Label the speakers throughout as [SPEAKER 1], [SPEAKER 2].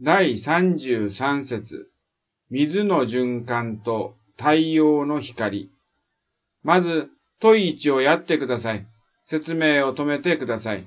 [SPEAKER 1] 第33節、水の循環と太陽の光。まず、問1をやってください。説明を止めてください。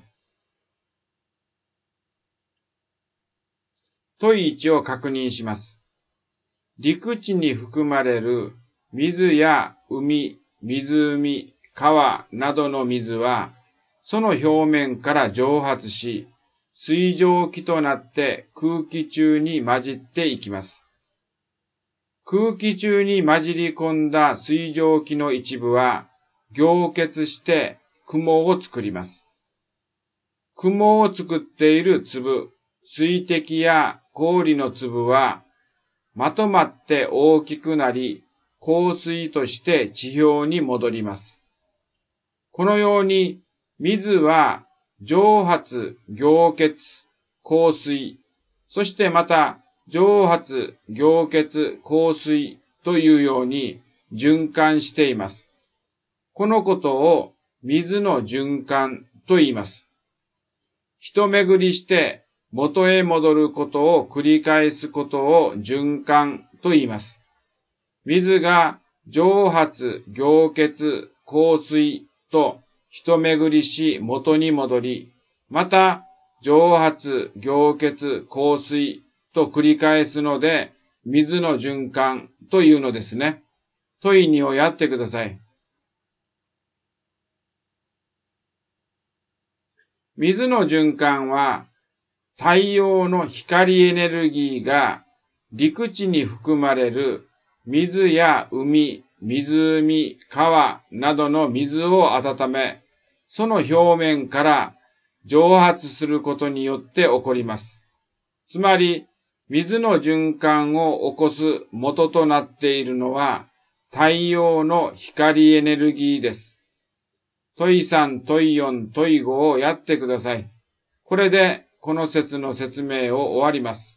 [SPEAKER 1] 問1を確認します。陸地に含まれる水や海、湖、川などの水は、その表面から蒸発し、水蒸気となって空気中に混じっていきます。空気中に混じり込んだ水蒸気の一部は、凝結して雲を作ります。雲を作っている粒、水滴や氷の粒は、まとまって大きくなり、降水として地表に戻ります。このように、水は蒸発、凝結、降水、そしてまた蒸発、凝結、降水というように循環しています。このことを水の循環と言います。一巡りして元へ戻ることを繰り返すことを循環と言います。水が蒸発、凝結、降水と一巡りし元に戻り、また蒸発、凝結、降水と繰り返すので、水の循環というのですね。問い2をやってください。水の循環は、太陽の光エネルギーが陸地に含まれる水や海、湖、川などの水を温め、その表面から蒸発することによって起こります。つまり、水の循環を起こす元となっているのは太陽の光エネルギーです。問3、問4、問5をやってください。これでこの説の説明を終わります。